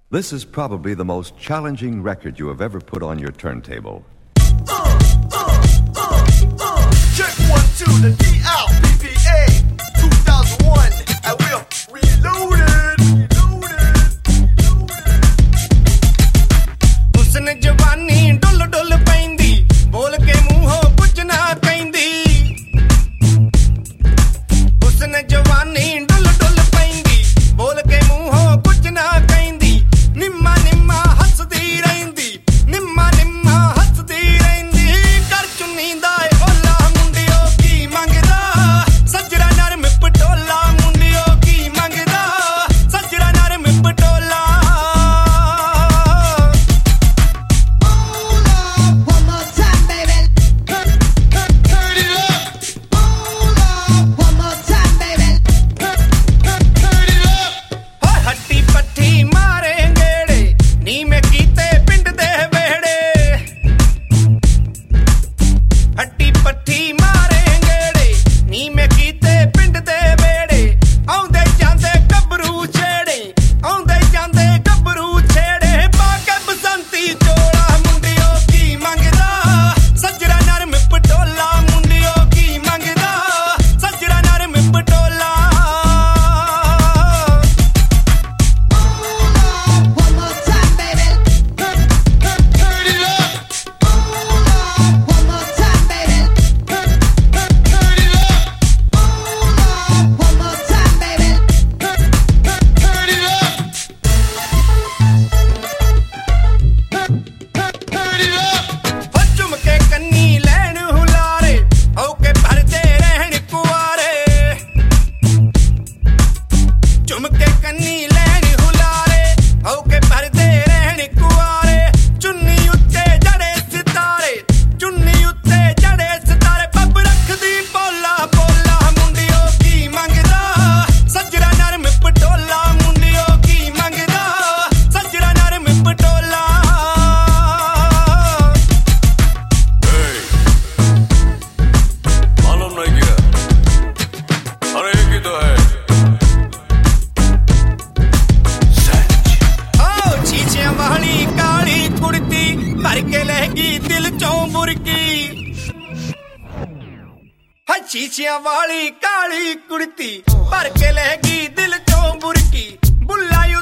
This is probably the most challenging record you have ever put on your turntable. Check 1, 2, the DLPPA 2001, and we're reloaded. Usne jawani dol dol paindi, bol ke muho kuch na kaindi. Usne jawani dol dol paindi, bol ke muho kuch na kaindi. Nimma nimma hasdi reindi, nimma nimma hasdi reindi. Kar chunni da ola mundiyo ki mangda, sajra narm patola mundiyo ki mangda, sajra narm patola. One more time, baby. Turn it up. One more time, baby. Turn it up. ਹੋਏ ਹੱਟੀ ਪੱਠੀ ਮਾਰੇ ਗੇੜੇ ਨੀ ਮੈਂ ਕੀਤੇ ਪਿੰਡ ਦੇ ਵੇੜੇ ਹੱਟੀ ਪੱਠੀ ਮਾਰੇ ਗੇੜੇ ਨੀ ਮੈਂ ਕੀਤੇ ਪਿੰਡ ਦੇ ਵੇੜੇ ਆਉਂਦੇ ਜਾਂਦੇ ਗੱਭਰੂ ਛੇੜੇ ਆਉਂਦੇ ਜਾਂਦੇ ਗੱਭਰੂ ਛੇੜੇ ਪਾ ਕੇ ਬਸੰਤੀ ਚੋਲਾ ਮੁੰਡਿਓ ਕੀ ਮੰਗਦਾ ਸੱਜਰਾ ਨਰਮ ਪਟੋਲਾ ਮੁੰਡਿਓ ਕੀ ਮੰਗਦਾ ਸੱਜਰਾ ਨਰਮ ਪਟੋਲਾ One more time, baby. Turn it up. One more time, baby. Turn it up. One more time, baby. Turn it up. ਚੁੰਮ ਕੇ ਕੰਨੀ ਲੈਣ ਹੁਲਾਰੇ ਹੋ ਕੇ ਭਰਦੇ ਰਹਿਣ ਕੁਆਰੇ ਚੁੰਮ ਕੇ ਕੰਨੀ ਲੈਣ ਹੁਲਾਰੇ ਹੋ ਕੇ ਭਰਦੇ ਰਹਿਣ ਕੁਆਰੇ ਚੁੰਨੀ ਉੱਤੇ ਜੜੇ ਸਿਤਾਰੇ ਚੁੰਨੀ ਉੱਤੇ ਜੜੇ ਸਿਤਾਰੇ ਪੱਬ ਰੱਖਦੀ ਪੋਲਾ ਪੋਲਾ ਮੁੰਡਿਓ ਕੀ ਮੰਗਦਾ ਸੱਜਰਾ ਨਰਮ ਪਟੋਲਾ ਮੁੰਡਿਓ ਕੀ ਮੰਗਦਾ ਸੱਜਰਾ ਨਰਮ ਪਟੋਲਾ मालूम नहीं किया अरे एक ही तो है ਓ ਚੀਚਿਆਂ ਵਾਲੀ ਕਾਲੀ ਕੁੜਤੀ ਭਰ ਕੇ ਲੈ ਗਈ ਦਿਲ ਚੋਂ ਬੁਰਕੀ ਹਾ ਚੀਚਿਆਂ ਵਾਲੀ ਕਾਲੀ ਕੁੜਤੀ ਭਰ ਕੇ ਲੈ ਗਈ ਦਿਲ ਚੋਂ ਬੁਰਕੀ ਬੁੱਲਾ